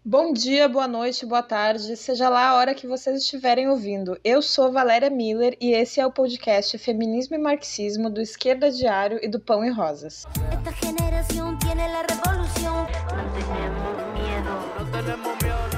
Bom dia, boa noite, boa tarde, seja lá a hora que vocês estiverem ouvindo. Eu sou Valéria Miller e esse é o podcast Feminismo e Marxismo do Esquerda Diário e do Pão e Rosas. Esta generación tiene la revolución. No tenemos miedo. No tenemos miedo.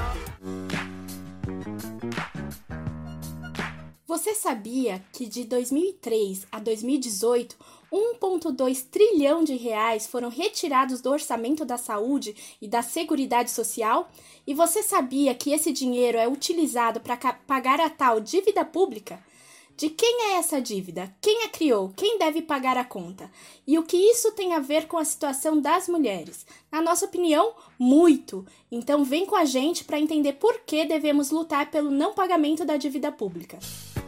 Você sabia que de 2003 a 2018, 1,2 trilhão de reais foram retirados do orçamento da saúde e da Seguridade Social? E você sabia que esse dinheiro é utilizado para pagar a tal dívida pública? De quem é essa dívida? Quem a criou? Quem deve pagar a conta? E o que isso tem a ver com a situação das mulheres? Na nossa opinião, muito. Então vem com a gente para entender por que devemos lutar pelo não pagamento da dívida pública.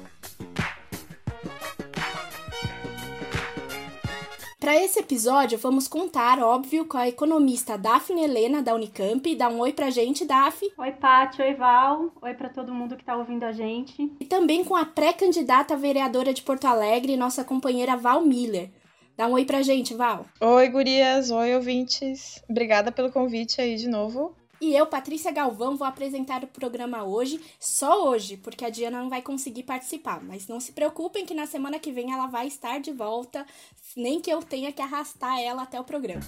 Para esse episódio, vamos contar, óbvio, com a economista Daphne Helena, da Unicamp. Dá um oi pra gente, Daph. Oi, Paty. Oi, Val. Oi para todo mundo que tá ouvindo a gente. E também com a pré-candidata vereadora de Porto Alegre, nossa companheira Val Miller. Dá um oi pra gente, Val. Oi, gurias. Oi, ouvintes. Obrigada pelo convite aí de novo. E eu, Patrícia Galvão, vou apresentar o programa hoje, só hoje, porque a Diana não vai conseguir participar. Mas não se preocupem que na semana que vem ela vai estar de volta, nem que eu tenha que arrastar ela até o programa.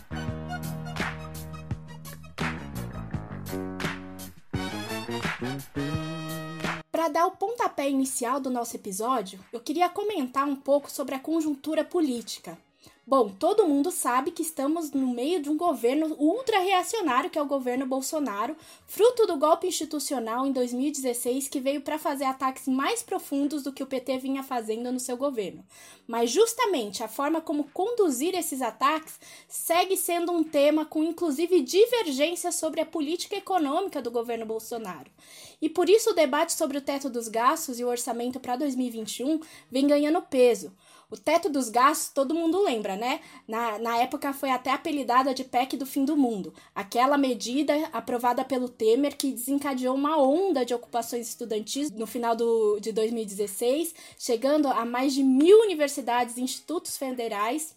Para dar o pontapé inicial do nosso episódio, eu queria comentar um pouco sobre a conjuntura política. Bom, todo mundo sabe que estamos no meio de um governo ultra-reacionário, que é o governo Bolsonaro, fruto do golpe institucional em 2016, que veio para fazer ataques mais profundos do que o PT vinha fazendo no seu governo. Mas justamente a forma como conduzir esses ataques segue sendo um tema com inclusive divergência sobre a política econômica do governo Bolsonaro. E por isso o debate sobre o teto dos gastos e o orçamento para 2021 vem ganhando peso. O teto dos gastos, todo mundo lembra, né? Na época foi até apelidada de PEC do fim do mundo. Aquela medida aprovada pelo Temer que desencadeou uma onda de ocupações estudantis no final de 2016, chegando a mais de 1.000 universidades e institutos federais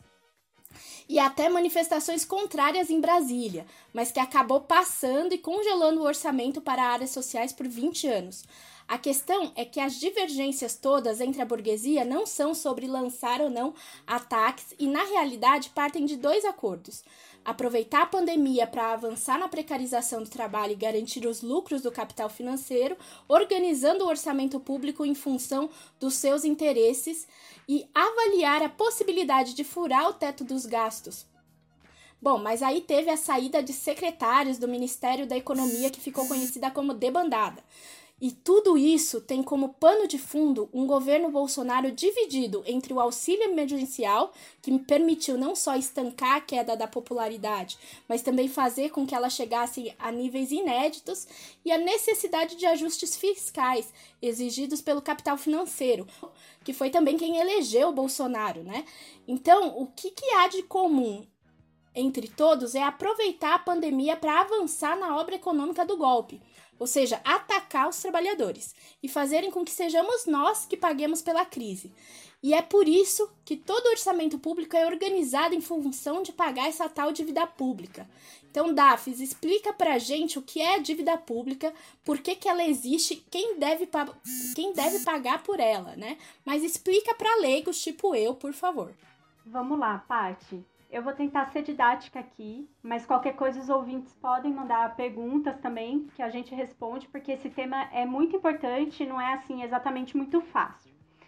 e até manifestações contrárias em Brasília, mas que acabou passando e congelando o orçamento para áreas sociais por 20 anos. A questão é que as divergências todas entre a burguesia não são sobre lançar ou não ataques e, na realidade, partem de dois acordos. Aproveitar a pandemia para avançar na precarização do trabalho e garantir os lucros do capital financeiro, organizando o orçamento público em função dos seus interesses e avaliar a possibilidade de furar o teto dos gastos. Bom, mas aí teve a saída de secretários do Ministério da Economia, que ficou conhecida como debandada. E tudo isso tem como pano de fundo um governo Bolsonaro dividido entre o auxílio emergencial, que permitiu não só estancar a queda da popularidade, mas também fazer com que ela chegasse a níveis inéditos, e a necessidade de ajustes fiscais exigidos pelo capital financeiro, que foi também quem elegeu o Bolsonaro, né? Então, o que há de comum entre todos é aproveitar a pandemia para avançar na obra econômica do golpe, ou seja, atacar os trabalhadores e fazerem com que sejamos nós que paguemos pela crise. E é por isso que todo orçamento público é organizado em função de pagar essa tal dívida pública. Então, Dafis, explica pra gente o que é a dívida pública, por que ela existe, quem deve pagar por ela, né? Mas explica para leigos tipo eu, por favor. Vamos lá, Paty. Eu vou tentar ser didática aqui, mas qualquer coisa os ouvintes podem mandar perguntas também, que a gente responde, porque esse tema é muito importante e não é assim exatamente muito fácil.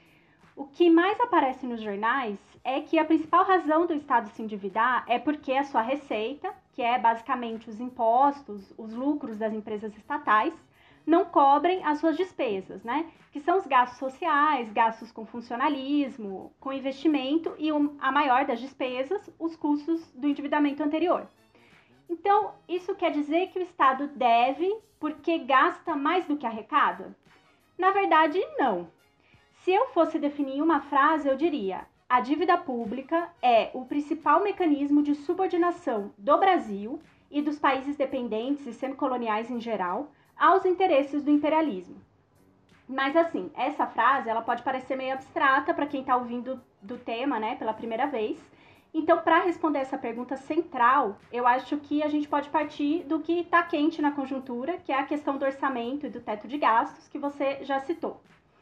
O que mais aparece nos jornais é que a principal razão do Estado se endividar é porque a sua receita, que é basicamente os impostos, os lucros das empresas estatais, não cobrem as suas despesas, né? Que são os gastos sociais, gastos com funcionalismo, com investimento e a maior das despesas, os custos do endividamento anterior. Então, isso quer dizer que o Estado deve porque gasta mais do que arrecada? Na verdade, não. Se eu fosse definir uma frase, eu diria: a dívida pública é o principal mecanismo de subordinação do Brasil e dos países dependentes e semicoloniais em geral aos interesses do imperialismo. Mas assim, essa frase ela pode parecer meio abstrata para quem está ouvindo do tema, né, pela primeira vez, Então, para responder essa pergunta central, eu acho que a gente pode partir do que está quente na conjuntura, que é a questão do orçamento e do teto de gastos, que você já citou.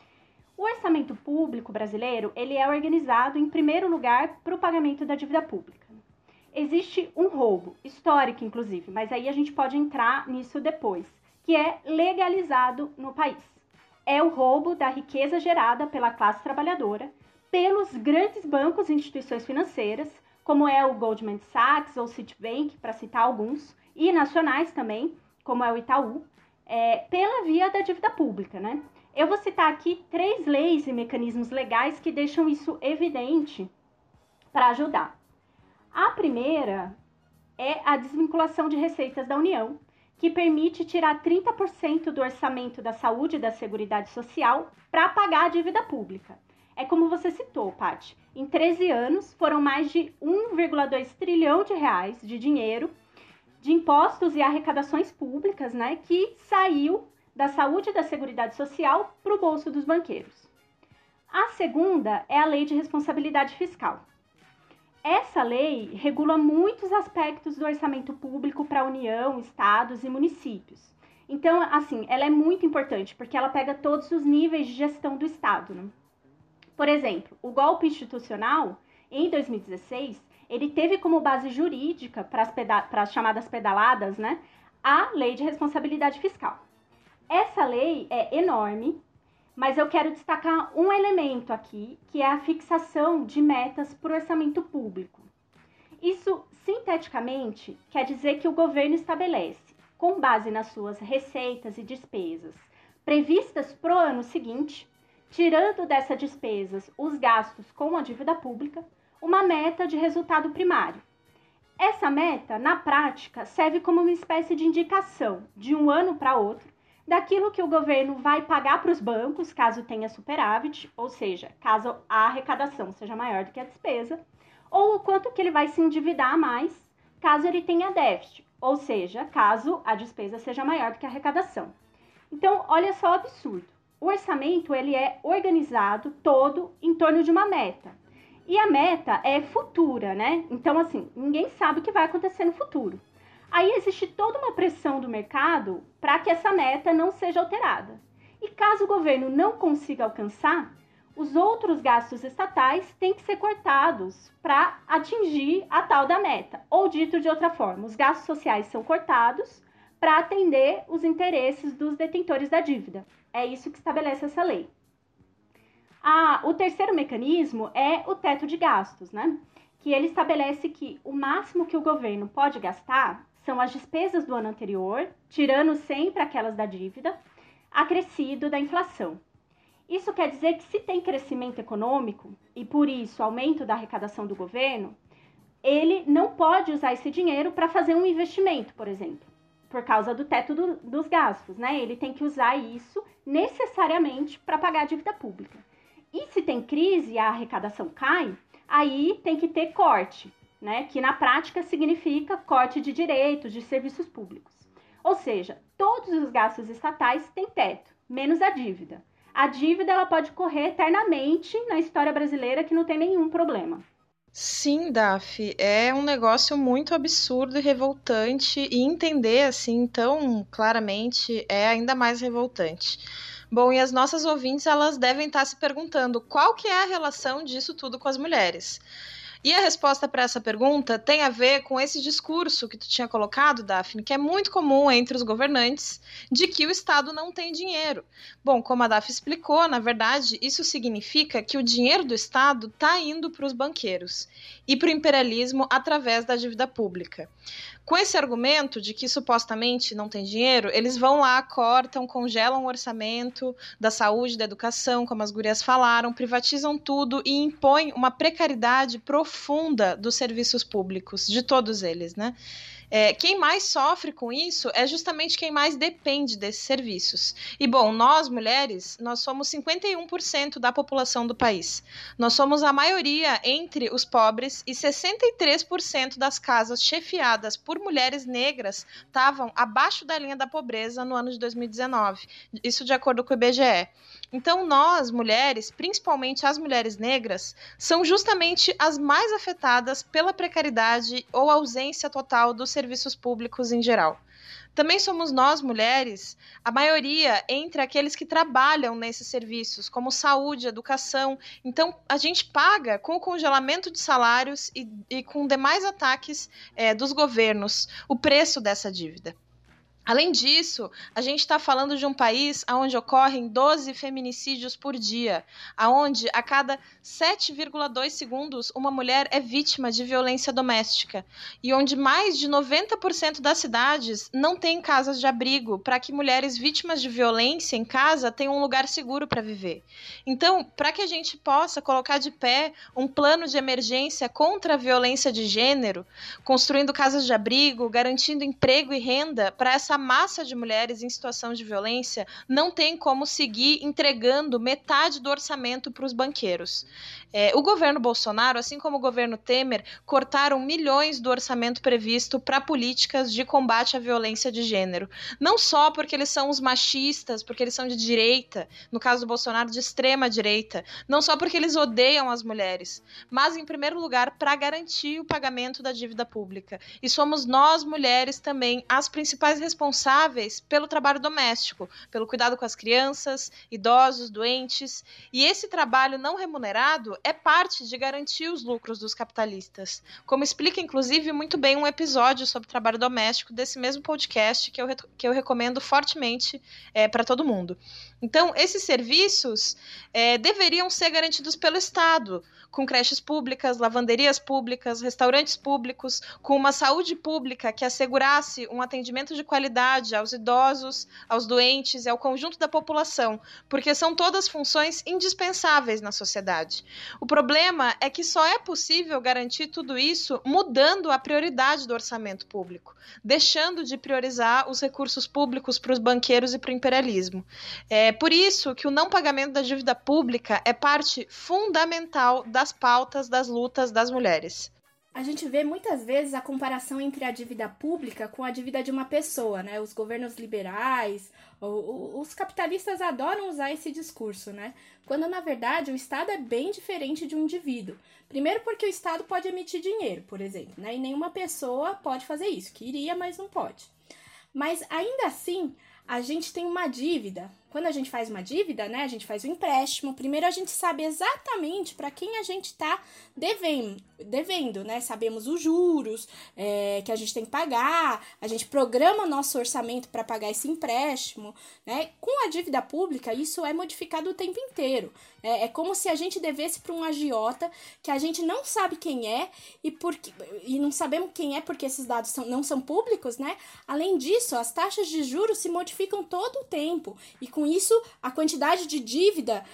O orçamento público brasileiro, ele é organizado, em primeiro lugar, para o pagamento da dívida pública. Existe um roubo, histórico inclusive, mas aí a gente pode entrar nisso depois, que é legalizado no país. É o roubo da riqueza gerada pela classe trabalhadora, pelos grandes bancos e instituições financeiras, como é o Goldman Sachs ou Citibank, para citar alguns, e nacionais também, como é o Itaú, pela via da dívida pública, né? Eu vou citar aqui 3 leis e mecanismos legais que deixam isso evidente para ajudar. A primeira é a desvinculação de receitas da União, que permite tirar 30% do orçamento da saúde e da Seguridade Social para pagar a dívida pública. É como você citou, Paty. Em 13 anos, foram mais de 1,2 trilhão de reais de dinheiro, de impostos e arrecadações públicas, né, que saiu da saúde e da Seguridade Social para o bolso dos banqueiros. A segunda é a Lei de Responsabilidade Fiscal. Essa lei regula muitos aspectos do orçamento público para a União, estados e municípios. Então, assim, ela é muito importante, porque ela pega todos os níveis de gestão do Estado, né? Por exemplo, o golpe institucional, em 2016, ele teve como base jurídica para as chamadas pedaladas, né, a Lei de Responsabilidade Fiscal. Essa lei é enorme, mas eu quero destacar um elemento aqui, que é a fixação de metas para o orçamento público. Isso, sinteticamente, quer dizer que o governo estabelece, com base nas suas receitas e despesas previstas para o ano seguinte, tirando dessas despesas os gastos com a dívida pública, uma meta de resultado primário. Essa meta, na prática, serve como uma espécie de indicação, de um ano para outro, daquilo que o governo vai pagar para os bancos, caso tenha superávit, ou seja, caso a arrecadação seja maior do que a despesa, ou o quanto que ele vai se endividar a mais, caso ele tenha déficit, ou seja, caso a despesa seja maior do que a arrecadação. Então, olha só o absurdo. O orçamento, ele é organizado todo em torno de uma meta. E a meta é futura, né? Então, assim, ninguém sabe o que vai acontecer no futuro. Aí existe toda uma pressão do mercado para que essa meta não seja alterada. E caso o governo não consiga alcançar, os outros gastos estatais têm que ser cortados para atingir a tal da meta. Ou dito de outra forma, os gastos sociais são cortados para atender os interesses dos detentores da dívida. É isso que estabelece essa lei. O terceiro mecanismo é o teto de gastos, né? Que ele estabelece que o máximo que o governo pode gastar são as despesas do ano anterior, tirando sempre aquelas da dívida, acrescido da inflação. Isso quer dizer que se tem crescimento econômico e, por isso, aumento da arrecadação do governo, ele não pode usar esse dinheiro para fazer um investimento, por exemplo, por causa do teto dos gastos, né? Ele tem que usar isso necessariamente para pagar a dívida pública. E se tem crise e a arrecadação cai, aí tem que ter corte, né? Que na prática significa corte de direitos, de serviços públicos. Ou seja, todos os gastos estatais têm teto, menos a dívida. A dívida ela pode correr eternamente na história brasileira que não tem nenhum problema. Sim, Daf, é um negócio muito absurdo e revoltante, e entender assim tão claramente é ainda mais revoltante. Bom, e as nossas ouvintes, elas devem estar se perguntando qual que é a relação disso tudo com as mulheres. E a resposta para essa pergunta tem a ver com esse discurso que tu tinha colocado, Daphne, que é muito comum entre os governantes, de que o Estado não tem dinheiro. Bom, como a Daphne explicou, na verdade, isso significa que o dinheiro do Estado está indo para os banqueiros e para o imperialismo através da dívida pública. Com esse argumento de que supostamente não tem dinheiro, eles vão lá, cortam, congelam o orçamento da saúde, da educação, como as gurias falaram, privatizam tudo e impõem uma precariedade profunda dos serviços públicos, de todos eles, né? Quem mais sofre com isso é justamente quem mais depende desses serviços. E, bom, nós, mulheres, nós somos 51% da população do país. Nós somos a maioria entre os pobres e 63% das casas chefiadas por mulheres negras estavam abaixo da linha da pobreza no ano de 2019. Isso de acordo com o IBGE. Então, nós, mulheres, principalmente as mulheres negras, são justamente as mais afetadas pela precariedade ou ausência total dos serviços públicos em geral. Também somos nós, mulheres, a maioria entre aqueles que trabalham nesses serviços, como saúde, educação. Então, a gente paga com o congelamento de salários e com demais ataques dos governos o preço dessa dívida. Além disso, a gente está falando de um país onde ocorrem 12 feminicídios por dia, onde a cada 7,2 segundos uma mulher é vítima de violência doméstica e onde mais de 90% das cidades não têm casas de abrigo para que mulheres vítimas de violência em casa tenham um lugar seguro para viver. Então, para que a gente possa colocar de pé um plano de emergência contra a violência de gênero, construindo casas de abrigo, garantindo emprego e renda para essa massa de mulheres em situação de violência, não tem como seguir entregando metade do orçamento para os banqueiros. O governo Bolsonaro, assim como o governo Temer, cortaram milhões do orçamento previsto para políticas de combate à violência de gênero. Não só porque eles são os machistas, porque eles são de direita, no caso do Bolsonaro, de extrema direita, não só porque eles odeiam as mulheres, mas, em primeiro lugar, para garantir o pagamento da dívida pública. E somos nós, mulheres, também as principais responsáveis pelo trabalho doméstico, pelo cuidado com as crianças, idosos, doentes. E esse trabalho não remunerado é parte de garantir os lucros dos capitalistas. Como explica, inclusive, muito bem um episódio sobre trabalho doméstico desse mesmo podcast que eu recomendo fortemente para todo mundo. Então, esses serviços deveriam ser garantidos pelo Estado, com creches públicas, lavanderias públicas, restaurantes públicos, com uma saúde pública que assegurasse um atendimento de qualidade aos idosos, aos doentes e ao conjunto da população, porque são todas funções indispensáveis na sociedade. O problema é que só é possível garantir tudo isso mudando a prioridade do orçamento público, deixando de priorizar os recursos públicos para os banqueiros e para o imperialismo. Por isso que o não pagamento da dívida pública é parte fundamental das pautas das lutas das mulheres. A gente vê muitas vezes a comparação entre a dívida pública com a dívida de uma pessoa, né? Os governos liberais, os capitalistas adoram usar esse discurso, né? Quando, na verdade, o Estado é bem diferente de um indivíduo. Primeiro porque o Estado pode emitir dinheiro, por exemplo, né? E nenhuma pessoa pode fazer isso. Queria, mas não pode. Mas, ainda assim, a gente tem uma dívida. Quando a gente faz uma dívida, né, a gente faz um empréstimo. Primeiro a gente sabe exatamente para quem a gente está devendo, né? Sabemos os juros que a gente tem que pagar, a gente programa o nosso orçamento para pagar esse empréstimo, né? Com a dívida pública, isso é modificado o tempo inteiro. É como se a gente devesse para um agiota que a gente não sabe quem é e não sabemos quem é porque esses dados não são públicos, né? Além disso, as taxas de juros se modificam todo o tempo e com isso, a quantidade de dívida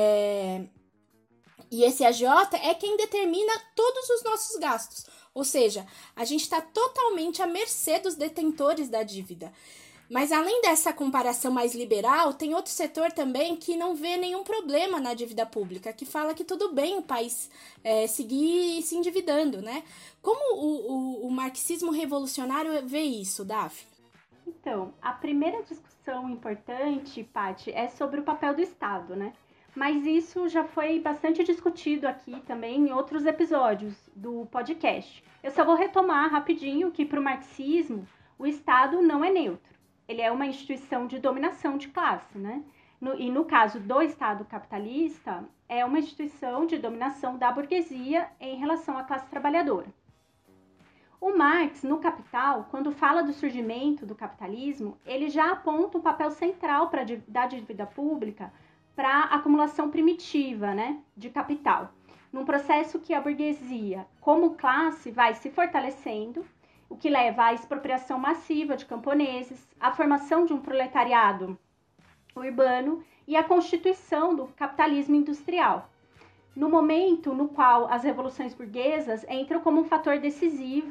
e esse agiota é quem determina todos os nossos gastos. Ou seja, a gente está totalmente à mercê dos detentores da dívida. Mas além dessa comparação mais liberal, tem outro setor também que não vê nenhum problema na dívida pública, que fala que tudo bem o país seguir se endividando, né? Como o marxismo revolucionário vê isso, Daphne? Então, a primeira discussão importante, Paty, é sobre o papel do Estado, né? Mas isso já foi bastante discutido aqui também em outros episódios do podcast. Eu só vou retomar rapidinho que para o marxismo, o Estado não é neutro. Ele é uma instituição de dominação de classe, né? E no caso do Estado capitalista, é uma instituição de dominação da burguesia em relação à classe trabalhadora. O Marx, no Capital, quando fala do surgimento do capitalismo, ele já aponta um papel central da dívida pública para a acumulação primitiva, né, de capital, num processo que a burguesia, como classe, vai se fortalecendo, o que leva à expropriação massiva de camponeses, à formação de um proletariado urbano e à constituição do capitalismo industrial. No momento no qual as revoluções burguesas entram como um fator decisivo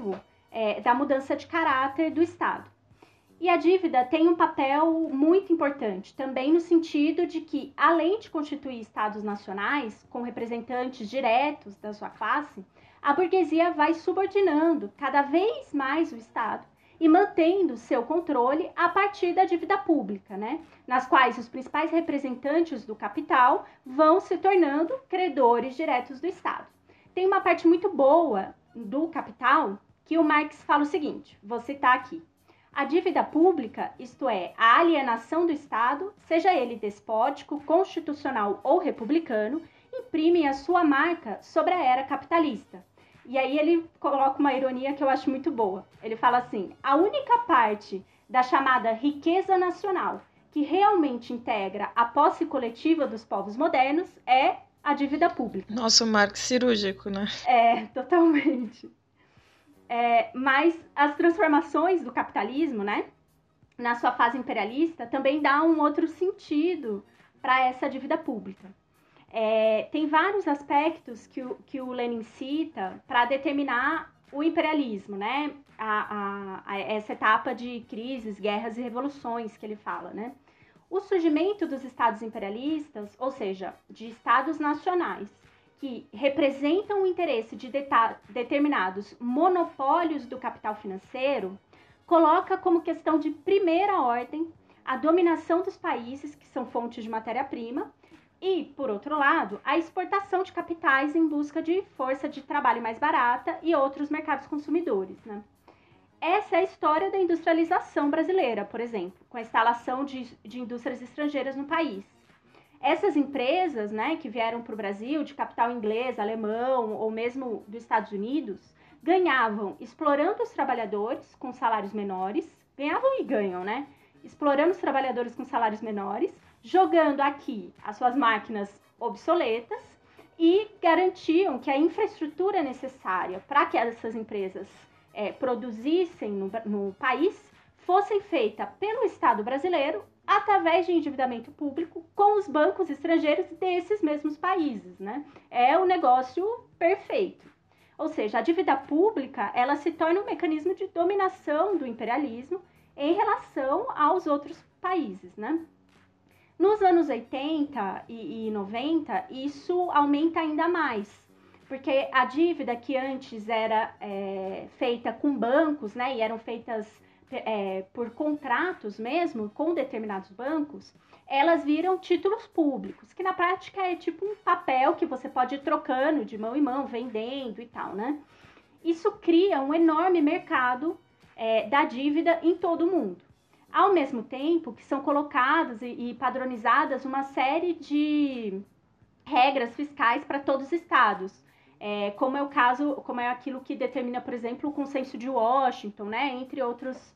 da mudança de caráter do Estado. E a dívida tem um papel muito importante, também no sentido de que, além de constituir estados nacionais, com representantes diretos da sua classe, a burguesia vai subordinando cada vez mais o Estado e mantendo seu controle a partir da dívida pública, né? Nas quais os principais representantes do capital vão se tornando credores diretos do Estado. Tem uma parte muito boa do Capital que o Marx fala o seguinte, vou citar aqui. A dívida pública, isto é, a alienação do Estado, seja ele despótico, constitucional ou republicano, imprime a sua marca sobre a era capitalista. E aí ele coloca uma ironia que eu acho muito boa. Ele fala assim, a única parte da chamada riqueza nacional que realmente integra a posse coletiva dos povos modernos é a dívida pública. Nossa, o Marx cirúrgico, né? Totalmente. Mas as transformações do capitalismo, né, na sua fase imperialista, também dá um outro sentido para essa dívida pública. Tem vários aspectos que o Lenin cita para determinar o imperialismo, né, essa etapa de crises, guerras e revoluções que ele fala, né. O surgimento dos estados imperialistas, ou seja, de estados nacionais, que representam o interesse de determinados monopólios do capital financeiro, coloca como questão de primeira ordem a dominação dos países que são fontes de matéria-prima e, por outro lado, a exportação de capitais em busca de força de trabalho mais barata e outros mercados consumidores, né? Essa é a história da industrialização brasileira, por exemplo, com a instalação de indústrias estrangeiras no país. Essas empresas, né, que vieram para o Brasil, de capital inglês, alemão ou mesmo dos Estados Unidos, ganhavam explorando os trabalhadores com salários menores, ganhavam e ganham, né? Explorando os trabalhadores com salários menores, jogando aqui as suas máquinas obsoletas e garantiam que a infraestrutura necessária para que essas empresas produzissem no país fossem feita pelo Estado brasileiro através de endividamento público com os bancos estrangeiros desses mesmos países, né? É um negócio perfeito. Ou seja, a dívida pública, ela se torna um mecanismo de dominação do imperialismo em relação aos outros países, né? Nos anos 80 e 90, isso aumenta ainda mais, porque a dívida que antes era feita com bancos, né, e eram feitas por contratos mesmo, com determinados bancos, elas viram títulos públicos, que na prática é tipo um papel que você pode ir trocando de mão em mão, vendendo e tal, né? Isso cria um enorme mercado da dívida em todo o mundo. Ao mesmo tempo que são colocadas e padronizadas uma série de regras fiscais para todos os estados, como é o caso, como é aquilo que determina, por exemplo, o Consenso de Washington, né? Entre outras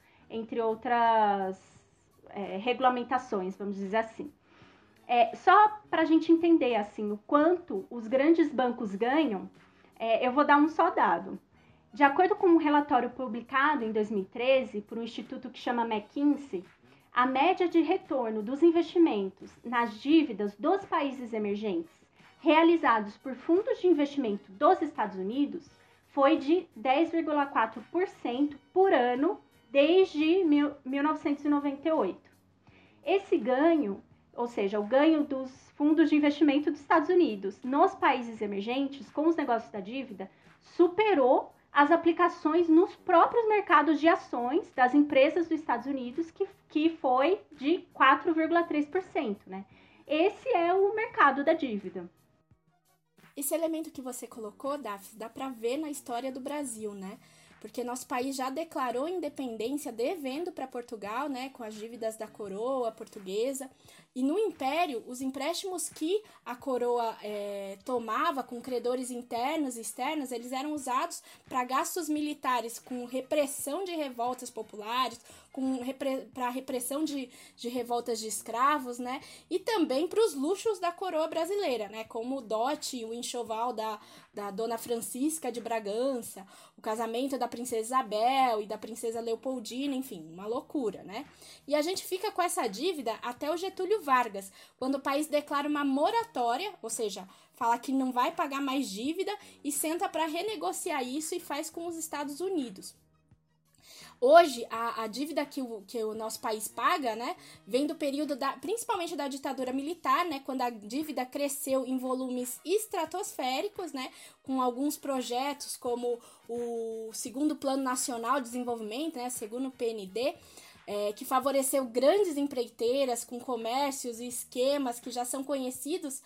regulamentações, vamos dizer assim. Só para a gente entender assim, o quanto os grandes bancos ganham, eu vou dar um só dado. De acordo com um relatório publicado em 2013 por um instituto que chama McKinsey, a média de retorno dos investimentos nas dívidas dos países emergentes realizados por fundos de investimento dos Estados Unidos foi de 10,4% por ano desde 1998. Esse ganho, ou seja, o ganho dos fundos de investimento dos Estados Unidos nos países emergentes com os negócios da dívida, superou as aplicações nos próprios mercados de ações das empresas dos Estados Unidos, que foi de 4,3%, né? Esse é o mercado da dívida. Esse elemento que você colocou, Dafs, dá para ver na história do Brasil, né? Porque nosso país já declarou independência devendo para Portugal, né, com as dívidas da coroa portuguesa. E no Império, os empréstimos que a coroa tomava com credores internos e externos, eles eram usados para gastos militares com repressão de revoltas populares, para repressão de revoltas de escravos, né? E também para os luxos da coroa brasileira, né? Como o dote e o enxoval da Dona Francisca de Bragança, o casamento da Princesa Isabel e da Princesa Leopoldina, enfim, uma loucura, né? E a gente fica com essa dívida até o Getúlio Vargas, quando o país declara uma moratória, ou seja, fala que não vai pagar mais dívida e senta para renegociar isso e faz com os Estados Unidos. Hoje, a dívida que o nosso país paga, né, vem do período, principalmente da ditadura militar, né, quando a dívida cresceu em volumes estratosféricos, né, com alguns projetos como o segundo Plano Nacional de Desenvolvimento, né, segundo o PND, que favoreceu grandes empreiteiras com comércios e esquemas que já são conhecidos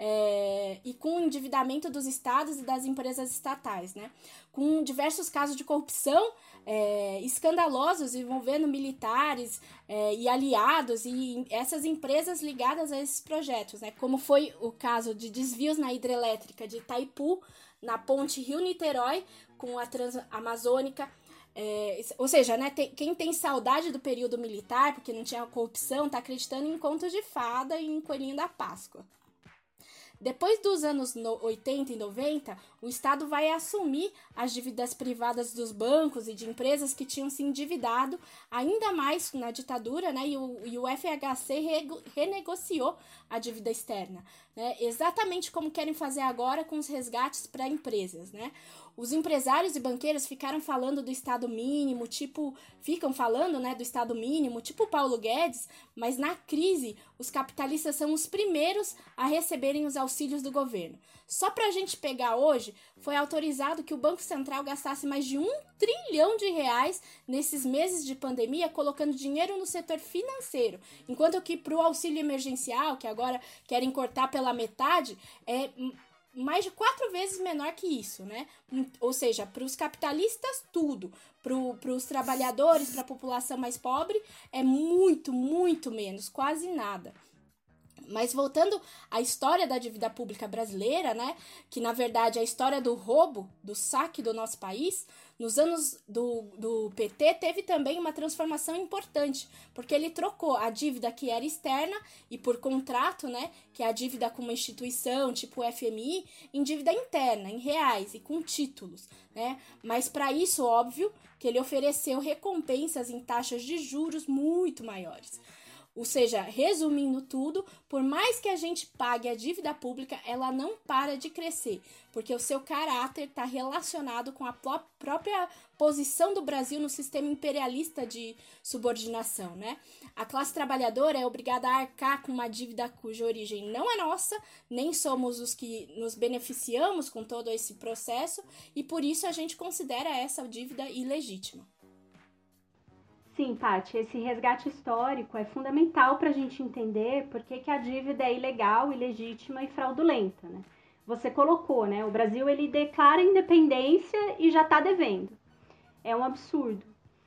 e com o endividamento dos estados e das empresas estatais, né? Com diversos casos de corrupção escandalosos envolvendo militares e aliados e essas empresas ligadas a esses projetos, né? Como foi o caso de desvios na hidrelétrica de Itaipu, na ponte Rio-Niterói com a Transamazônica. Ou seja, né, quem tem saudade do período militar, porque não tinha corrupção, tá acreditando em contos de fada e em coelhinho da Páscoa. Depois dos anos 80 e 90, o Estado vai assumir as dívidas privadas dos bancos e de empresas que tinham se endividado ainda mais na ditadura, né? E o FHC renegociou a dívida externa, né? Exatamente como querem fazer agora com os resgates para empresas, né? Os empresários e banqueiros ficaram falando do Estado mínimo, ficam falando, né, do Estado mínimo, tipo Paulo Guedes, mas na crise os capitalistas são os primeiros a receberem os auxílios do governo. Só para a gente pegar hoje, foi autorizado que o Banco Central gastasse mais de R$1 trilhão nesses meses de pandemia, colocando dinheiro no setor financeiro, enquanto que para o auxílio emergencial, que agora querem cortar pela metade, mais de 4 vezes menor que isso, né? Ou seja, para os capitalistas, tudo. Para os trabalhadores, para a população mais pobre, é muito, muito menos, quase nada. Mas voltando à história da dívida pública brasileira, né, que na verdade é a história do roubo, do saque do nosso país, nos anos do PT teve também uma transformação importante, porque ele trocou a dívida que era externa e por contrato, né, que é a dívida com uma instituição tipo o FMI, em dívida interna, em reais e com títulos, né? Mas para isso, óbvio, que ele ofereceu recompensas em taxas de juros muito maiores. Ou seja, resumindo tudo, por mais que a gente pague a dívida pública, ela não para de crescer, porque o seu caráter está relacionado com a própria posição do Brasil no sistema imperialista de subordinação, né? A classe trabalhadora é obrigada a arcar com uma dívida cuja origem não é nossa, nem somos os que nos beneficiamos com todo esse processo, e por isso a gente considera essa dívida ilegítima. Sim, Paty, esse resgate histórico é fundamental para a gente entender por que a dívida é ilegal, ilegítima e fraudulenta, né? Você colocou, né? O Brasil, ele declara independência e já está devendo. É um absurdo.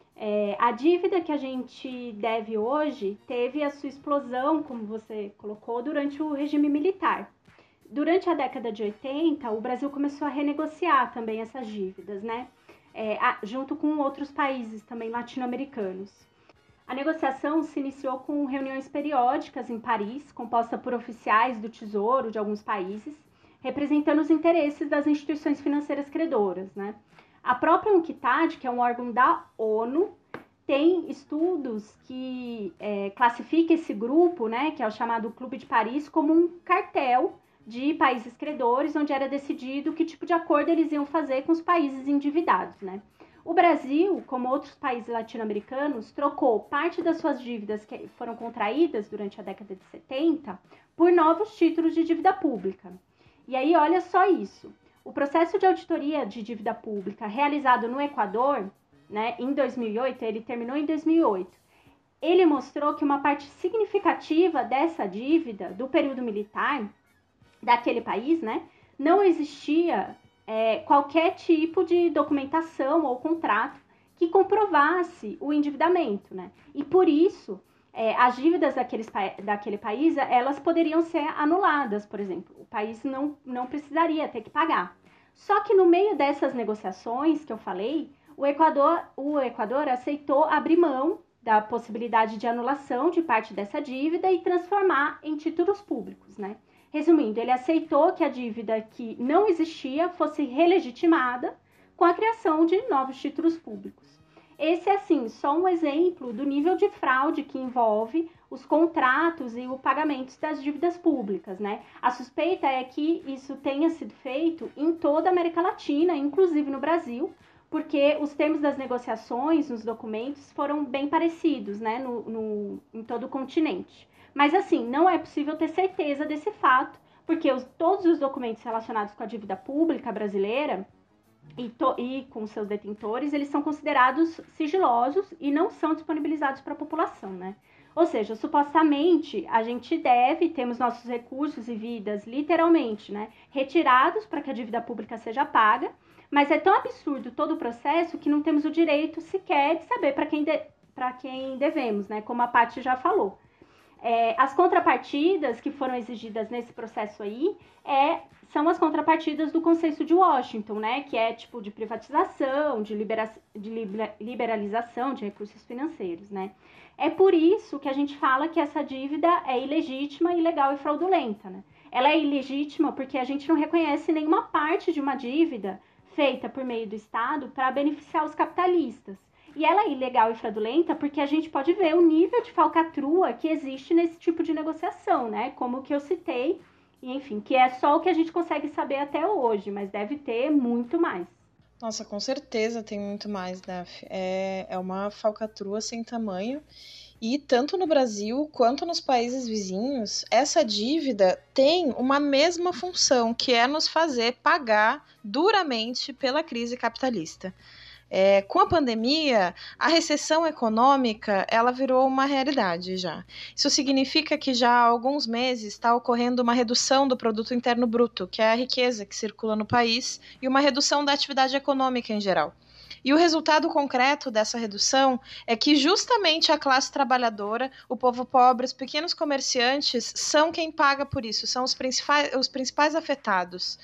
A dívida que a gente deve hoje teve a sua explosão, como você colocou, durante o regime militar. Durante a década de 80, o Brasil começou a renegociar também essas dívidas, né? Junto com outros países também latino-americanos. A negociação se iniciou com reuniões periódicas em Paris, composta por oficiais do Tesouro de alguns países, representando os interesses das instituições financeiras credoras, né? A própria UNCTAD, que é um órgão da ONU, tem estudos que classificam esse grupo, né, que é o chamado Clube de Paris, como um cartel de países credores, onde era decidido que tipo de acordo eles iam fazer com os países endividados, né? O Brasil, como outros países latino-americanos, trocou parte das suas dívidas que foram contraídas durante a década de 70 por novos títulos de dívida pública. E aí, olha só isso. O processo de auditoria de dívida pública realizado no Equador, né, em 2008, ele terminou em 2008. Ele mostrou que uma parte significativa dessa dívida do período militar daquele país, né, não existia qualquer tipo de documentação ou contrato que comprovasse o endividamento, né? E por isso, as dívidas daquele país, elas poderiam ser anuladas, por exemplo. O país não precisaria ter que pagar. Só que no meio dessas negociações que eu falei, o Equador aceitou abrir mão da possibilidade de anulação de parte dessa dívida e transformar em títulos públicos, né? Resumindo, ele aceitou que a dívida que não existia fosse relegitimada com a criação de novos títulos públicos. Esse é, assim, só um exemplo do nível de fraude que envolve os contratos e o pagamento das dívidas públicas, né? A suspeita é que isso tenha sido feito em toda a América Latina, inclusive no Brasil, porque os termos das negociações nos documentos foram bem parecidos, né, em todo o continente. Mas, assim, não é possível ter certeza desse fato, porque todos os documentos relacionados com a dívida pública brasileira e com seus detentores, eles são considerados sigilosos e não são disponibilizados para a população, né? Ou seja, supostamente, a gente temos nossos recursos e vidas, literalmente, né, retirados para que a dívida pública seja paga, mas é tão absurdo todo o processo que não temos o direito sequer de saber para quem devemos, né, como a Paty já falou. As contrapartidas que foram exigidas nesse processo aí são as contrapartidas do Consenso de Washington, né, que é tipo de privatização, de liberalização de recursos financeiros, né. É por isso que a gente fala que essa dívida é ilegítima, ilegal e fraudulenta, né. Ela é ilegítima porque a gente não reconhece nenhuma parte de uma dívida feita por meio do Estado para beneficiar os capitalistas. E ela é ilegal e fraudulenta porque a gente pode ver o nível de falcatrua que existe nesse tipo de negociação, né? Como o que eu citei, e enfim, que é só o que a gente consegue saber até hoje, mas deve ter muito mais. Nossa, com certeza tem muito mais, Daf. É uma falcatrua sem tamanho. E tanto no Brasil quanto nos países vizinhos, essa dívida tem uma mesma função, que é nos fazer pagar duramente pela crise capitalista. Com a pandemia, a recessão econômica ela virou uma realidade já. Isso significa que já há alguns meses está ocorrendo uma redução do produto interno bruto, que é a riqueza que circula no país, e uma redução da atividade econômica em geral. E o resultado concreto dessa redução é que justamente a classe trabalhadora, o povo pobre, os pequenos comerciantes são quem paga por isso, são os principais afetados.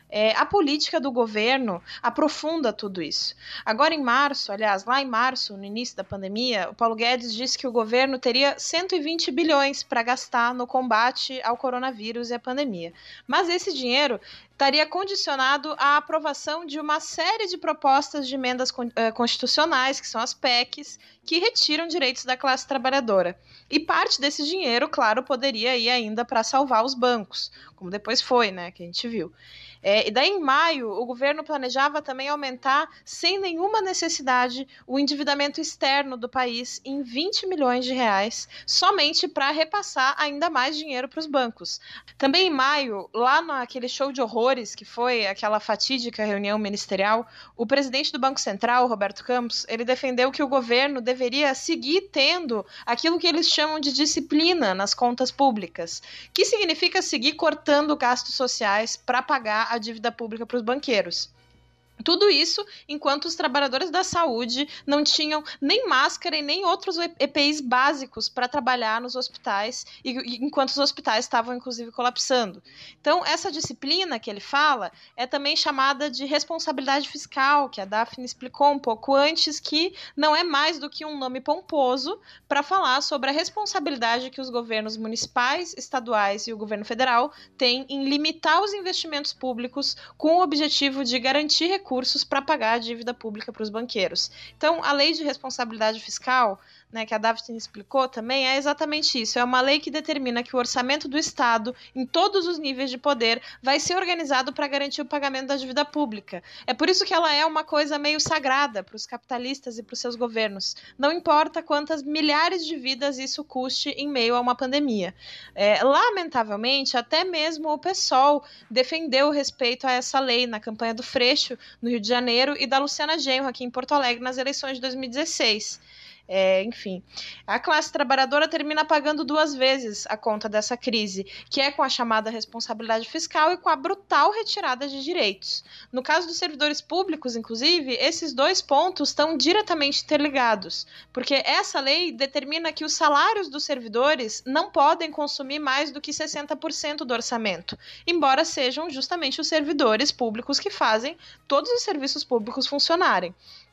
A política do governo aprofunda tudo isso. Agora em março, lá em março, no início da pandemia, o Paulo Guedes disse que o governo teria 120 bilhões para gastar no combate ao coronavírus e à pandemia. Mas esse dinheiro estaria condicionado à aprovação de uma série de propostas de emendas constitucionais, que são as PECs, que retiram direitos da classe trabalhadora. E parte desse dinheiro, claro, poderia ir ainda para salvar os bancos, como depois foi, né, que a gente viu. E daí, em maio, o governo planejava também aumentar, sem nenhuma necessidade, o endividamento externo do país em 20 milhões de reais, somente para repassar ainda mais dinheiro para os bancos. Também em maio, lá naquele show de horrores, que foi aquela fatídica reunião ministerial, o presidente do Banco Central, Roberto Campos, ele defendeu que o governo deveria seguir tendo aquilo que eles chamam de disciplina nas contas públicas, que significa seguir cortando gastos sociais para pagar a dívida pública para os banqueiros. Tudo isso enquanto os trabalhadores da saúde não tinham nem máscara e nem outros EPIs básicos para trabalhar nos hospitais, e enquanto os hospitais estavam, inclusive, colapsando. Então, essa disciplina que ele fala é também chamada de responsabilidade fiscal, que a Daphne explicou um pouco antes, que não é mais do que um nome pomposo para falar sobre a responsabilidade que os governos municipais, estaduais e o governo federal têm em limitar os investimentos públicos com o objetivo de garantir recursos para pagar a dívida pública para os banqueiros. Então, a lei de responsabilidade fiscal, né, que a Daphne explicou também, é exatamente isso. É uma lei que determina que o orçamento do Estado, em todos os níveis de poder, vai ser organizado para garantir o pagamento da dívida pública. É por isso que ela é uma coisa meio sagrada para os capitalistas e para os seus governos. Não importa quantas milhares de vidas isso custe em meio a uma pandemia. Lamentavelmente, até mesmo o PSOL defendeu o respeito a essa lei na campanha do Freixo, no Rio de Janeiro, e da Luciana Genro, aqui em Porto Alegre, nas eleições de 2016. Enfim, a classe trabalhadora termina pagando duas vezes a conta dessa crise, que é com a chamada responsabilidade fiscal e com a brutal retirada de direitos. No caso dos servidores públicos, inclusive, esses dois pontos estão diretamente interligados, porque essa lei determina que os salários dos servidores não podem consumir mais do que 60% do orçamento, embora sejam justamente os servidores públicos que fazem todos os serviços públicos funcionarem.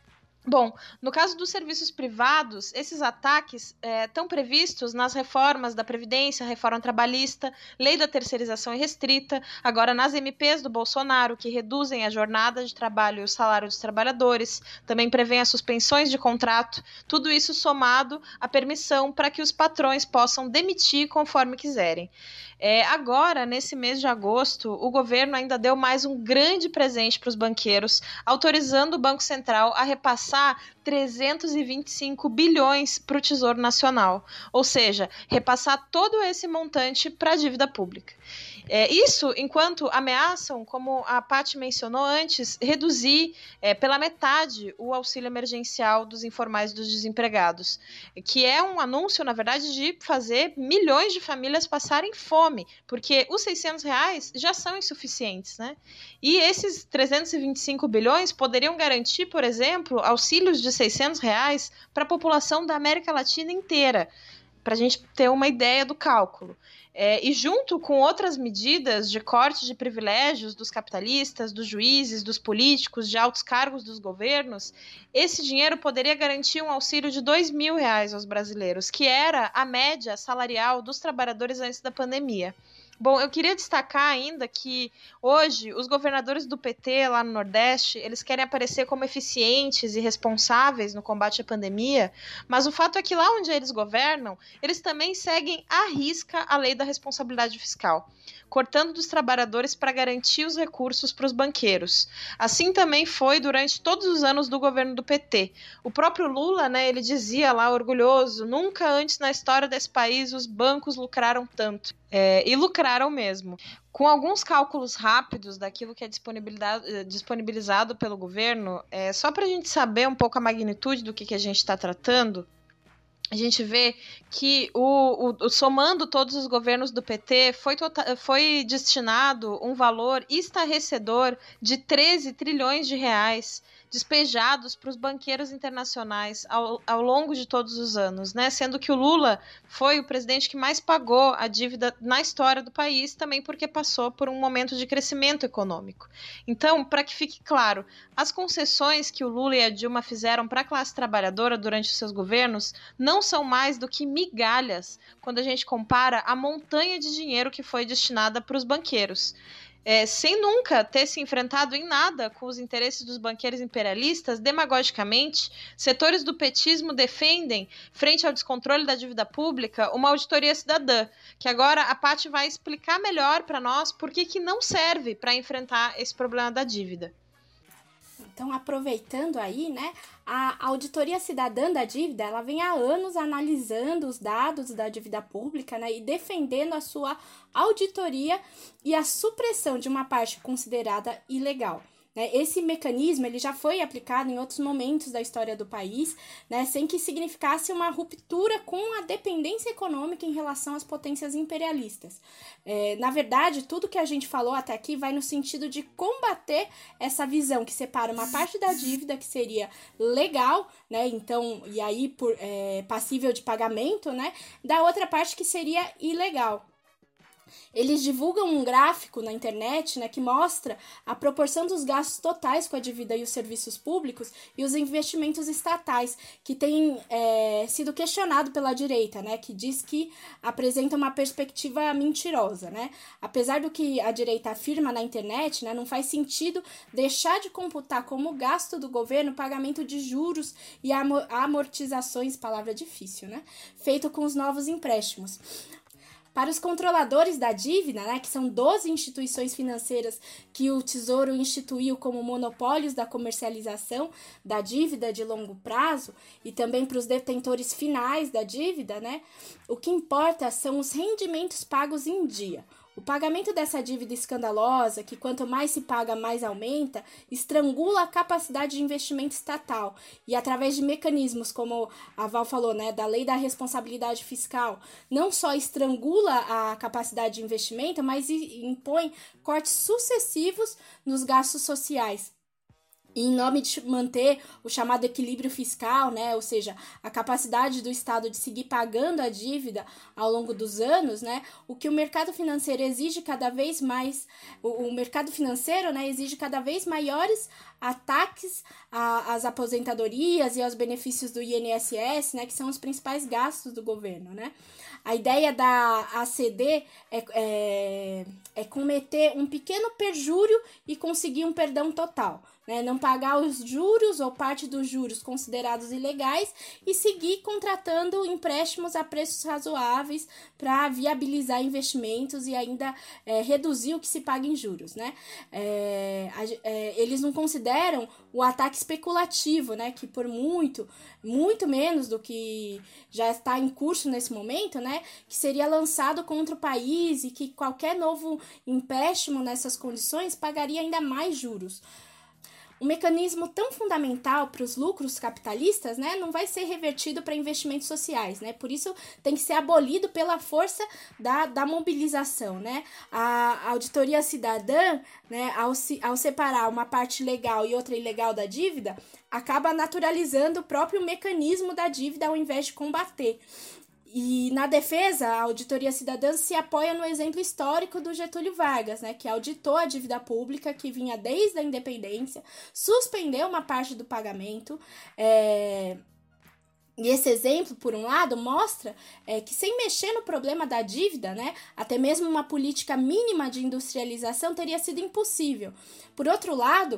Bom, no caso dos serviços privados, esses ataques estão previstos nas reformas da Previdência, reforma trabalhista, lei da terceirização irrestrita, agora nas MPs do Bolsonaro, que reduzem a jornada de trabalho e o salário dos trabalhadores, também prevêem as suspensões de contrato, tudo isso somado à permissão para que os patrões possam demitir conforme quiserem. Agora, nesse mês de agosto, o governo ainda deu mais um grande presente para os banqueiros, autorizando o Banco Central a repassar 325 bilhões para o Tesouro Nacional, ou seja, repassar todo esse montante para a dívida pública. Isso enquanto ameaçam, como a Paty mencionou antes, reduzir pela metade o auxílio emergencial dos informais e dos desempregados, que é um anúncio, na verdade, de fazer milhões de famílias passarem fome, porque os R$600 já são insuficientes, né? E esses 325 bilhões poderiam garantir, por exemplo, auxílios de R$600 para a população da América Latina inteira, para a gente ter uma ideia do cálculo. E junto com outras medidas de corte de privilégios dos capitalistas, dos juízes, dos políticos, de altos cargos dos governos, esse dinheiro poderia garantir um auxílio de R$2.000 aos brasileiros, que era a média salarial dos trabalhadores antes da pandemia. Bom, eu queria destacar ainda que hoje os governadores do PT lá no Nordeste, eles querem aparecer como eficientes e responsáveis no combate à pandemia, mas o fato é que lá onde eles governam, eles também seguem à risca a lei da responsabilidade fiscal, cortando dos trabalhadores para garantir os recursos para os banqueiros. Assim também foi durante todos os anos do governo do PT. O próprio Lula, né, ele dizia lá orgulhoso, nunca antes na história desse país os bancos lucraram tanto. E lucraram mesmo. Com alguns cálculos rápidos daquilo que é disponibilizado pelo governo, só para a gente saber um pouco a magnitude do que a gente está tratando, a gente vê que, somando todos os governos do PT, foi destinado um valor estarrecedor de 13 trilhões de reais despejados para os banqueiros internacionais ao longo de todos os anos, né? Sendo que o Lula foi o presidente que mais pagou a dívida na história do país, também porque passou por um momento de crescimento econômico. Então, para que fique claro, as concessões que o Lula e a Dilma fizeram para a classe trabalhadora durante os seus governos não são mais do que migalhas quando a gente compara a montanha de dinheiro que foi destinada para os banqueiros. Sem nunca ter se enfrentado em nada com os interesses dos banqueiros imperialistas, demagogicamente, setores do petismo defendem, frente ao descontrole da dívida pública, uma auditoria cidadã, que agora a Paty vai explicar melhor para nós por que não serve para enfrentar esse problema da dívida. Então, aproveitando aí, né, a Auditoria Cidadã da Dívida, ela vem há anos analisando os dados da dívida pública, né, e defendendo a sua auditoria e a supressão de uma parte considerada ilegal. Esse mecanismo ele já foi aplicado em outros momentos da história do país, né, sem que significasse uma ruptura com a dependência econômica em relação às potências imperialistas. Na verdade, tudo que a gente falou até aqui vai no sentido de combater essa visão que separa uma parte da dívida que seria legal, né, então, e aí passível de pagamento, né, da outra parte que seria ilegal. Eles divulgam um gráfico na internet, né, que mostra a proporção dos gastos totais com a dívida e os serviços públicos e os investimentos estatais, que tem sido questionado pela direita, né, que diz que apresenta uma perspectiva mentirosa. Né? Apesar do que a direita afirma na internet, né, não faz sentido deixar de computar como gasto do governo o pagamento de juros e amortizações, palavra difícil, né, feito com os novos empréstimos. Para os controladores da dívida, né, que são 12 instituições financeiras que o Tesouro instituiu como monopólios da comercialização da dívida de longo prazo, e também para os detentores finais da dívida, né, o que importa são os rendimentos pagos em dia. O pagamento dessa dívida escandalosa, que quanto mais se paga, mais aumenta, estrangula a capacidade de investimento estatal e, através de mecanismos, como a Val falou, né, da lei da responsabilidade fiscal, não só estrangula a capacidade de investimento, mas impõe cortes sucessivos nos gastos sociais. em nome de manter o chamado equilíbrio fiscal, né, ou seja, a capacidade do Estado de seguir pagando a dívida ao longo dos anos, né, o que o mercado financeiro exige cada vez mais, o mercado financeiro, né, exige cada vez maiores ataques às aposentadorias e aos benefícios do INSS, né, que são os principais gastos do governo, né. A ideia da ACD é cometer um pequeno perjúrio e conseguir um perdão total, né? Não pagar os juros ou parte dos juros considerados ilegais e seguir contratando empréstimos a preços razoáveis para viabilizar investimentos e ainda reduzir o que se paga em juros, né? Eles não consideram o ataque especulativo, né? Que por muito menos do que já está em curso nesse momento, né? Que seria lançado contra o país e que qualquer novo empréstimo nessas condições pagaria ainda mais juros. Um mecanismo tão fundamental para os lucros capitalistas, né, não vai ser revertido para investimentos sociais, né? Por isso tem que ser abolido pela força da mobilização, né? A auditoria cidadã, né, ao separar uma parte legal e outra ilegal da dívida, acaba naturalizando o próprio mecanismo da dívida ao invés de combater. E na defesa, a auditoria cidadã se apoia no exemplo histórico do Getúlio Vargas, né, que auditou a dívida pública que vinha desde a independência, suspendeu uma parte do pagamento, e esse exemplo, por um lado, mostra que sem mexer no problema da dívida, né, até mesmo uma política mínima de industrialização teria sido impossível. Por outro lado,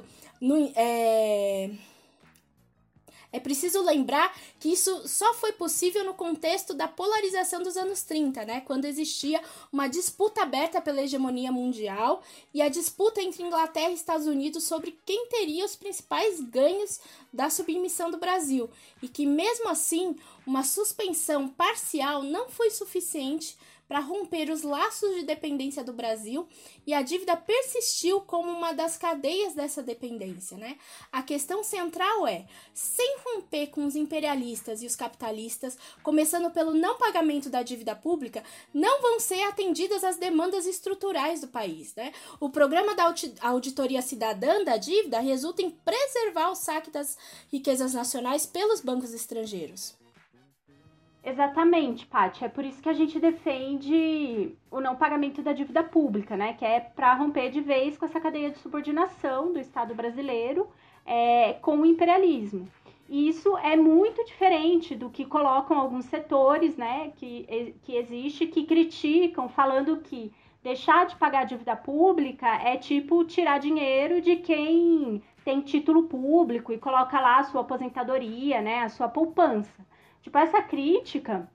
é preciso lembrar que isso só foi possível no contexto da polarização dos anos 30, né, quando existia uma disputa aberta pela hegemonia mundial e a disputa entre Inglaterra e Estados Unidos sobre quem teria os principais ganhos da submissão do Brasil, e que mesmo assim uma suspensão parcial não foi suficiente para romper os laços de dependência do Brasil, e a dívida persistiu como uma das cadeias dessa dependência, né? A questão central é, sem romper com os imperialistas e os capitalistas, começando pelo não pagamento da dívida pública, não vão ser atendidas as demandas estruturais do país, né? O programa da auditoria cidadã da dívida resulta em preservar o saque das riquezas nacionais pelos bancos estrangeiros. Exatamente, Paty. É por isso que a gente defende o não pagamento da dívida pública, né? Que é para romper de vez com essa cadeia de subordinação do Estado brasileiro com o imperialismo. E isso é muito diferente do que colocam alguns setores, né? Que existe, que criticam, falando que deixar de pagar a dívida pública é tipo tirar dinheiro de quem tem título público e coloca lá a sua aposentadoria, né? A sua poupança. Tipo, essa crítica,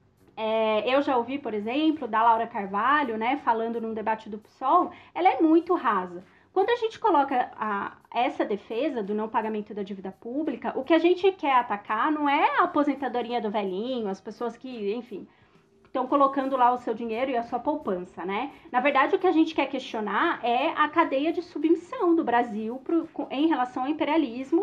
eu já ouvi, por exemplo, da Laura Carvalho, né, falando num debate do PSOL, ela é muito rasa. Quando a gente coloca essa defesa do não pagamento da dívida pública, o que a gente quer atacar não é a aposentadoria do velhinho, as pessoas que, enfim, estão colocando lá o seu dinheiro e a sua poupança, né? Na verdade, o que a gente quer questionar é a cadeia de submissão do Brasil em relação ao imperialismo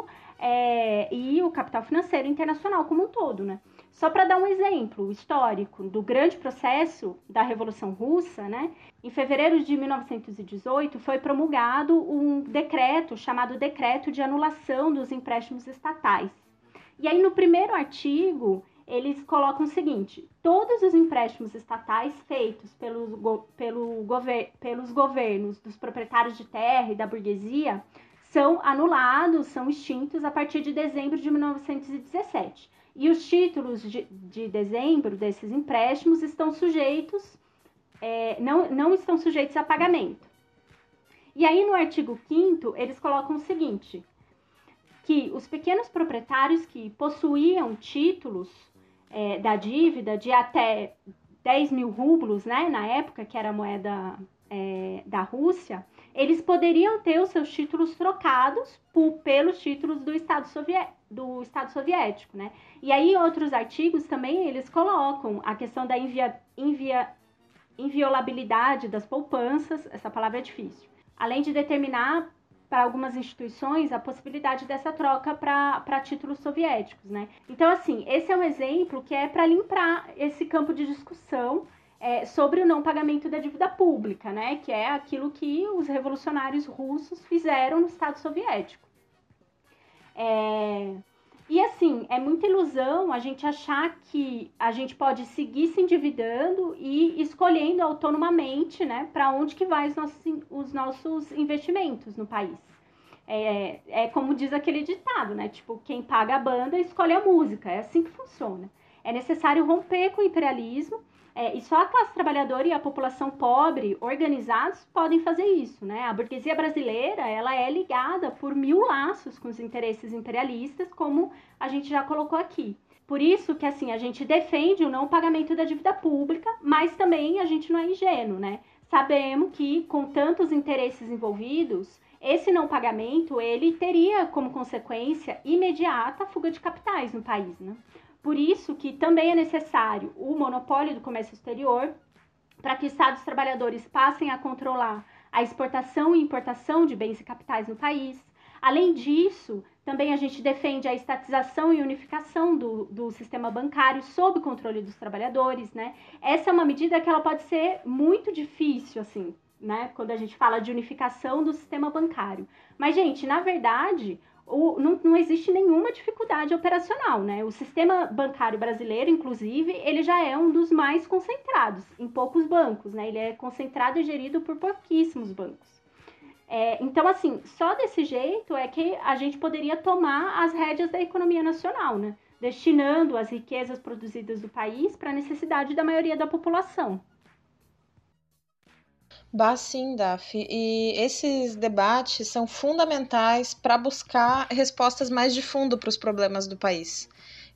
e o capital financeiro internacional como um todo, né? Só para dar um exemplo histórico do grande processo da Revolução Russa, né? Em fevereiro de 1918 foi promulgado um decreto chamado Decreto de Anulação dos Empréstimos Estatais. E aí no primeiro artigo eles colocam o seguinte: todos os empréstimos estatais feitos pelos governos dos proprietários de terra e da burguesia são anulados, são extintos a partir de dezembro de 1917. E os títulos de dezembro desses empréstimos estão sujeitos, não estão sujeitos a pagamento. E aí no artigo 5º eles colocam o seguinte, que os pequenos proprietários que possuíam títulos da dívida de até 10 mil rublos, né, na época que era a moeda da Rússia, eles poderiam ter os seus títulos trocados pelos títulos do Estado Soviético, né? E aí, em outros artigos também, eles colocam a questão da inviolabilidade das poupanças, essa palavra é difícil, além de determinar para algumas instituições a possibilidade dessa troca para títulos soviéticos, né? Então, assim, esse é um exemplo que é para limpar esse campo de discussão sobre o não pagamento da dívida pública, né? Que é aquilo que os revolucionários russos fizeram no Estado Soviético. E assim, é muita ilusão a gente achar que a gente pode seguir se endividando e escolhendo autonomamente, né, para onde que vai os nossos investimentos no país. É como diz aquele ditado, né? Tipo, quem paga a banda escolhe a música. É assim que funciona. É necessário romper com o imperialismo, e só a classe trabalhadora e a população pobre, organizados, podem fazer isso, né? A burguesia brasileira, ela é ligada por 1000 laços com os interesses imperialistas, como a gente já colocou aqui. Por isso que, assim, a gente defende o não pagamento da dívida pública, mas também a gente não é ingênuo, né? Sabemos que, com tantos interesses envolvidos, esse não pagamento, ele teria como consequência imediata a fuga de capitais no país, né? Por isso que também é necessário o monopólio do comércio exterior, para que estados trabalhadores passem a controlar a exportação e importação de bens e capitais no país. Além disso, também a gente defende a estatização e unificação do sistema bancário sob o controle dos trabalhadores, né? Essa é uma medida que ela pode ser muito difícil, assim, né? Quando a gente fala de unificação do sistema bancário. Mas, gente, na verdade, não existe nenhuma dificuldade operacional, né? O sistema bancário brasileiro, inclusive, ele já é um dos mais concentrados em poucos bancos, né? Ele é concentrado e gerido por pouquíssimos bancos. Então, assim, só desse jeito é que a gente poderia tomar as rédeas da economia nacional, né? Destinando as riquezas produzidas do país para a necessidade da maioria da população. Sim, Daf. E esses debates são fundamentais para buscar respostas mais de fundo para os problemas do país.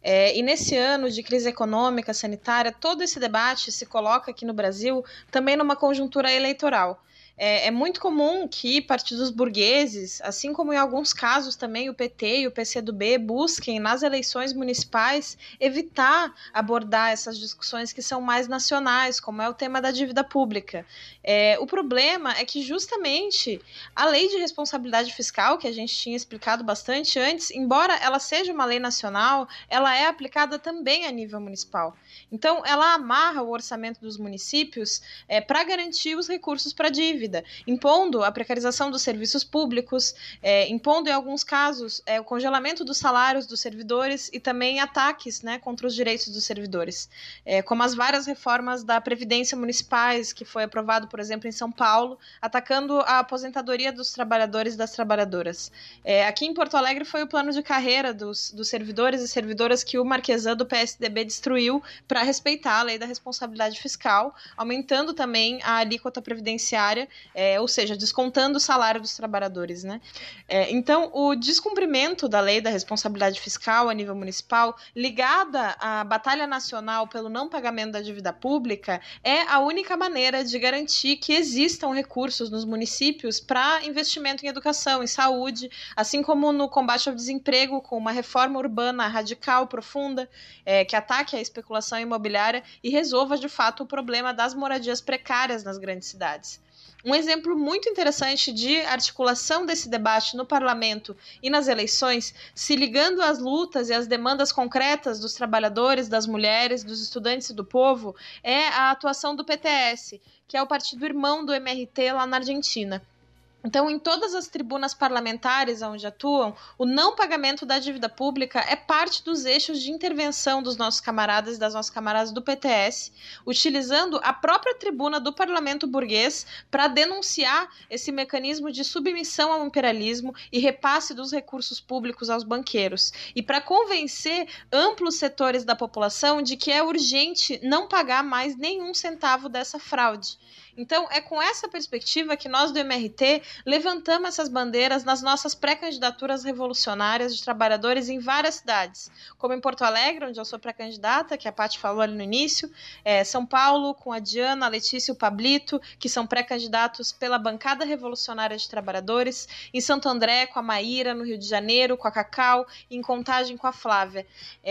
E nesse ano de crise econômica, sanitária, todo esse debate se coloca aqui no Brasil também numa conjuntura eleitoral. É muito comum que partidos burgueses, assim como em alguns casos também o PT e o PCdoB, busquem nas eleições municipais evitar abordar essas discussões que são mais nacionais, como é o tema da dívida pública. O problema é que justamente a lei de responsabilidade fiscal, que a gente tinha explicado bastante antes, embora ela seja uma lei nacional, ela é aplicada também a nível municipal. Então, ela amarra o orçamento dos municípios para garantir os recursos para a dívida, impondo a precarização dos serviços públicos, impondo, em alguns casos, o congelamento dos salários dos servidores e também ataques, né, contra os direitos dos servidores, como as várias reformas da Previdência municipais, que foi aprovado, por exemplo, em São Paulo, atacando a aposentadoria dos trabalhadores e das trabalhadoras. Aqui em Porto Alegre foi o plano de carreira dos servidores e servidoras que o Marquesan do PSDB destruiu para respeitar a lei da responsabilidade fiscal, aumentando também a alíquota previdenciária, ou seja, descontando o salário dos trabalhadores, né? Então, o descumprimento da lei da responsabilidade fiscal a nível municipal, ligada à batalha nacional pelo não pagamento da dívida pública, é a única maneira de garantir que existam recursos nos municípios para investimento em educação, em saúde, assim como no combate ao desemprego, com uma reforma urbana radical, profunda, que ataque a especulação imobiliária e resolva, de fato, o problema das moradias precárias nas grandes cidades. Um exemplo muito interessante de articulação desse debate no parlamento e nas eleições, se ligando às lutas e às demandas concretas dos trabalhadores, das mulheres, dos estudantes e do povo, é a atuação do PTS, que é o partido irmão do MRT lá na Argentina. Então, em todas as tribunas parlamentares onde atuam, o não pagamento da dívida pública é parte dos eixos de intervenção dos nossos camaradas e das nossas camaradas do PTS, utilizando a própria tribuna do parlamento burguês para denunciar esse mecanismo de submissão ao imperialismo e repasse dos recursos públicos aos banqueiros, e para convencer amplos setores da população de que é urgente não pagar mais nenhum centavo dessa fraude. Então, é com essa perspectiva que nós do MRT levantamos essas bandeiras nas nossas pré-candidaturas revolucionárias de trabalhadores em várias cidades, como em Porto Alegre, onde eu sou pré-candidata, que a Paty falou ali no início, São Paulo, com a Diana, a Letícia e o Pablito, que são pré-candidatos pela bancada revolucionária de trabalhadores, em Santo André, com a Maíra, no Rio de Janeiro, com a Cacau, e em Contagem, com a Flávia.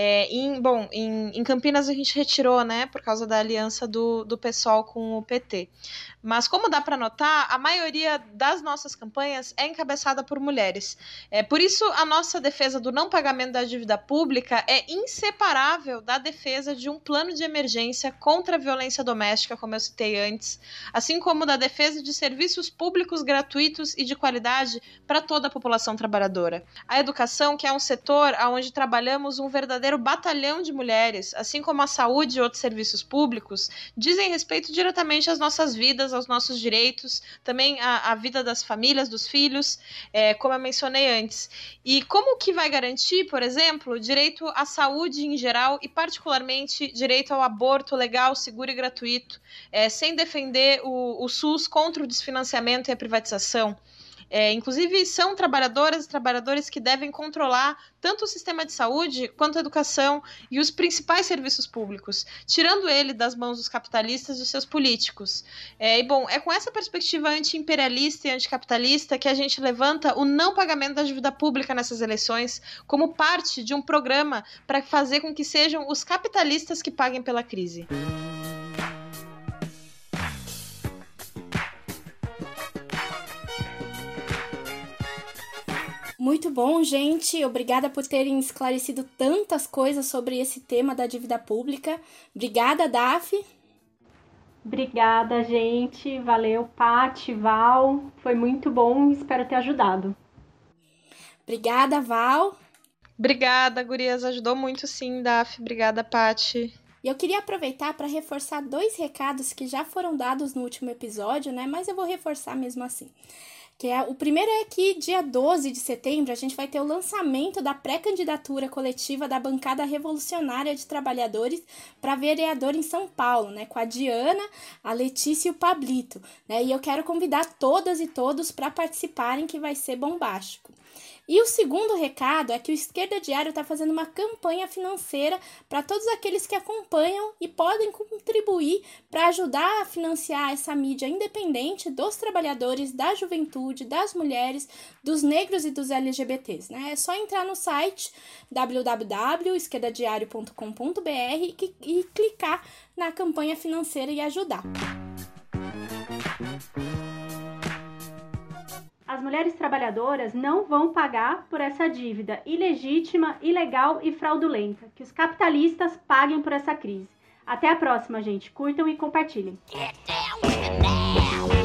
Em Campinas a gente retirou, né, por causa da aliança do PSOL com o PT. Mas, como dá para notar, a maioria das nossas campanhas é encabeçada por mulheres. Por isso, a nossa defesa do não pagamento da dívida pública é inseparável da defesa de um plano de emergência contra a violência doméstica, como eu citei antes, assim como da defesa de serviços públicos gratuitos e de qualidade para toda a população trabalhadora. A educação, que é um setor onde trabalhamos um verdadeiro batalhão de mulheres, assim como a saúde e outros serviços públicos, dizem respeito diretamente às nossas vidas, aos nossos direitos, também à vida das famílias, dos filhos, como eu mencionei antes. E como que vai garantir, por exemplo, direito à saúde em geral e particularmente direito ao aborto legal, seguro e gratuito, sem defender o SUS contra o desfinanciamento e a privatização? Inclusive, são trabalhadoras e trabalhadores que devem controlar tanto o sistema de saúde quanto a educação e os principais serviços públicos, tirando ele das mãos dos capitalistas e dos seus políticos. É com essa perspectiva anti-imperialista e anticapitalista que a gente levanta o não pagamento da dívida pública nessas eleições como parte de um programa para fazer com que sejam os capitalistas que paguem pela crise. Muito bom, gente. Obrigada por terem esclarecido tantas coisas sobre esse tema da dívida pública. Obrigada, Daf. Obrigada, gente. Valeu, Paty, Val. Foi muito bom. Espero ter ajudado. Obrigada, Val. Obrigada, gurias. Ajudou muito sim, Daf. Obrigada, Paty. E eu queria aproveitar para reforçar 2 recados que já foram dados no último episódio, né? Mas eu vou reforçar mesmo assim. O primeiro é que dia 12 de setembro a gente vai ter o lançamento da pré-candidatura coletiva da Bancada Revolucionária de Trabalhadores para vereador em São Paulo, né, com a Diana, a Letícia e o Pablito, né, e eu quero convidar todas e todos para participarem, que vai ser bombástico. E o segundo recado é que o Esquerda Diário está fazendo uma campanha financeira para todos aqueles que acompanham e podem contribuir para ajudar a financiar essa mídia independente dos trabalhadores, da juventude, das mulheres, dos negros e dos LGBTs. Né? É só entrar no site www.esquerdadiario.com.br e clicar na campanha financeira e ajudar. As mulheres trabalhadoras não vão pagar por essa dívida ilegítima, ilegal e fraudulenta. Que os capitalistas paguem por essa crise. Até a próxima, gente. Curtam e compartilhem.